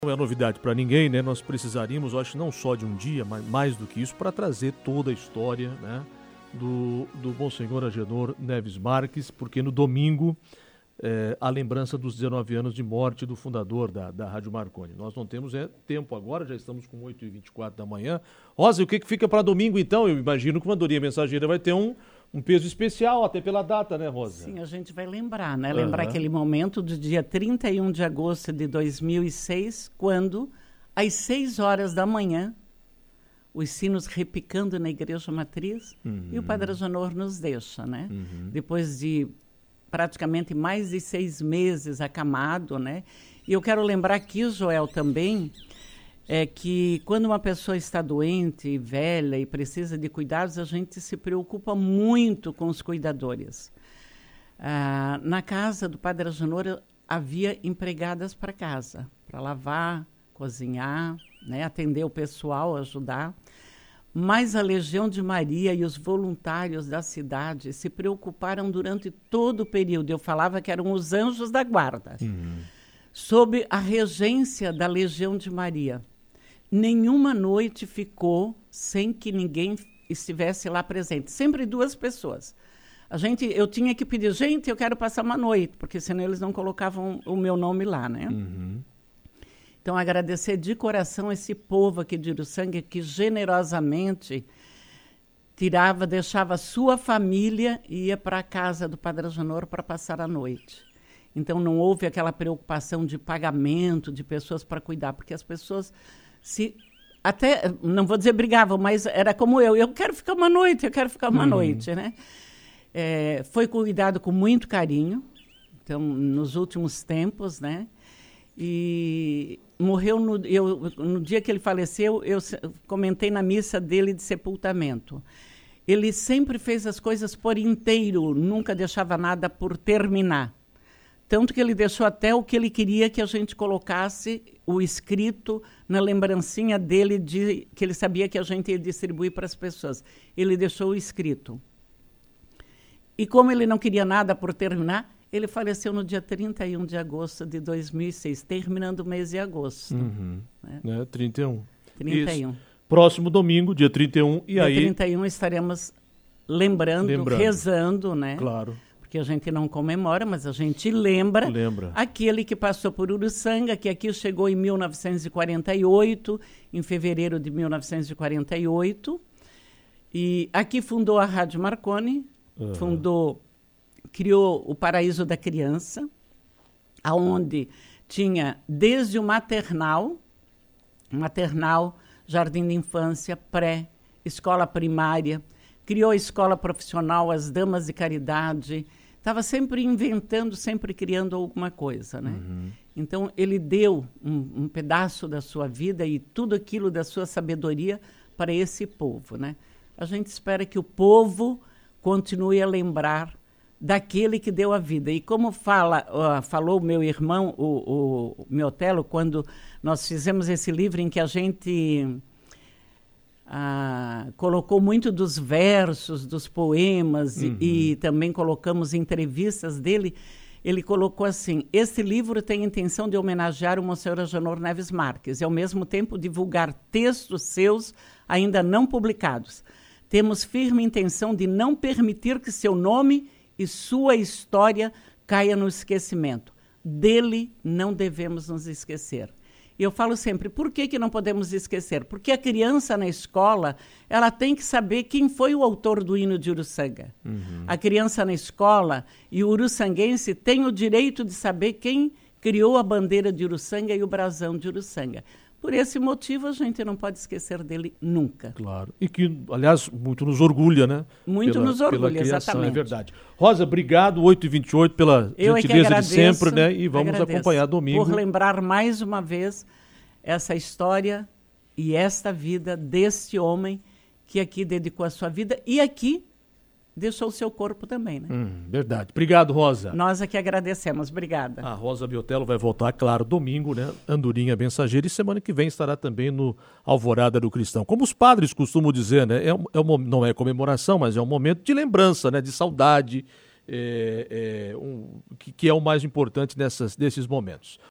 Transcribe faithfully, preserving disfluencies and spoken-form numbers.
Não é novidade para ninguém, né? Nós precisaríamos, eu acho, não só de um dia, mas mais do que isso, para trazer toda a história, né, do, do Monsenhor Agenor Neves Marques, porque no domingo, é, a lembrança dos dezenove anos de morte do fundador da, da Rádio Marconi. Nós não temos é, tempo agora, já estamos com oito e vinte e quatro da manhã. Rosa, e o que, que fica para domingo, então? Eu imagino que o Andorinha Mensageira vai ter um, um peso especial, até pela data, né, Rosa? Sim, a gente vai lembrar, né? Lembrar uhum. aquele momento do dia trinta e um de agosto de dois mil e seis, quando, às seis horas da manhã, os sinos repicando na Igreja Matriz, uhum. e o Padre Agenor nos deixa, né? Uhum. Depois de praticamente mais de seis meses acamado, né? E eu quero lembrar aqui, Joel, também, é que quando uma pessoa está doente, velha e precisa de cuidados, a gente se preocupa muito com os cuidadores. Ah, na casa do Padre Agenor havia empregadas para casa, para lavar, cozinhar, né, atender o pessoal, ajudar. Mas a Legião de Maria e os voluntários da cidade se preocuparam durante todo o período. Eu falava que eram os anjos da guarda, uhum. sob a regência da Legião de Maria. Nenhuma noite ficou sem que ninguém estivesse lá presente. Sempre duas pessoas. A gente, eu tinha que pedir, gente, eu quero passar uma noite, porque senão eles não colocavam o meu nome lá, né? Uhum. Então, agradecer de coração esse povo aqui de Uruçanga que generosamente tirava, deixava a sua família e ia para a casa do Padre Agenor para passar a noite. Então, não houve aquela preocupação de pagamento, de pessoas para cuidar, porque as pessoas se... Até, não vou dizer brigavam, mas era como eu. Eu quero ficar uma noite, eu quero ficar uma uhum. noite, né? É, foi cuidado com muito carinho, então, nos últimos tempos, né? E morreu no, eu, no dia que ele faleceu, eu comentei na missa dele de sepultamento. Ele sempre fez as coisas por inteiro, nunca deixava nada por terminar. Tanto que ele deixou até o que ele queria que a gente colocasse o escrito na lembrancinha dele, de, que ele sabia que a gente ia distribuir para as pessoas. Ele deixou o escrito. E como ele não queria nada por terminar, ele faleceu no dia trinta e um de agosto de dois mil e seis, terminando o mês de agosto. Uhum. Né? É, trinta e um. trinta e um. Isso. Próximo domingo, dia trinta e um, e dia aí... Dia trinta e um estaremos lembrando, lembrando, rezando, né? Claro. Porque a gente não comemora, mas a gente lembra, lembra aquele que passou por Uruçanga, que aqui chegou em mil novecentos e quarenta e oito, em fevereiro de mil novecentos e quarenta e oito, e aqui fundou a Rádio Marconi, uhum. fundou... criou o Paraíso da Criança, onde tinha desde o maternal, maternal, jardim de infância, pré, escola primária, criou a escola profissional, as damas de caridade, estava sempre inventando, sempre criando alguma coisa, né? Uhum. Então, ele deu um, um pedaço da sua vida e tudo aquilo da sua sabedoria para esse povo, né? A gente espera que o povo continue a lembrar daquele que deu a vida. E como fala, uh, falou o meu irmão, o, o Miotelo, quando nós fizemos esse livro em que a gente uh, colocou muito dos versos, dos poemas, uhum. e, e também colocamos entrevistas dele, ele colocou assim: esse livro tem a intenção de homenagear o Monsenhor Agenor Neves Marques e, ao mesmo tempo, divulgar textos seus ainda não publicados. Temos firme intenção de não permitir que seu nome e sua história caia no esquecimento. Dele não devemos nos esquecer. E eu falo sempre, por que que não podemos esquecer? Porque a criança na escola, ela tem que saber quem foi o autor do hino de Uruçanga. Uhum. A criança na escola e o uruçanguense tem o direito de saber quem criou a bandeira de Uruçanga e o brasão de Uruçanga. Por esse motivo, a gente não pode esquecer dele nunca. Claro. E que, aliás, muito nos orgulha, né? Muito pela, nos orgulha, pela criação, exatamente. É verdade. Rosa, obrigado, oito e vinte e oito, pela Eu gentileza é agradeço, de sempre, né? E vamos acompanhar domingo. Por lembrar mais uma vez essa história e esta vida desse homem que aqui dedicou a sua vida e aqui deixou o seu corpo também, né? Hum, verdade. Obrigado, Rosa. Nós aqui agradecemos. Obrigada. A Rosa Miotelo vai voltar, claro, domingo, né? Andorinha Mensageira, e semana que vem estará também no Alvorada do Cristão. Como os padres costumam dizer, né? É um, é um, não é comemoração, mas é um momento de lembrança, né? De saudade, é, é, um, que, que é o mais importante nessas, nesses momentos.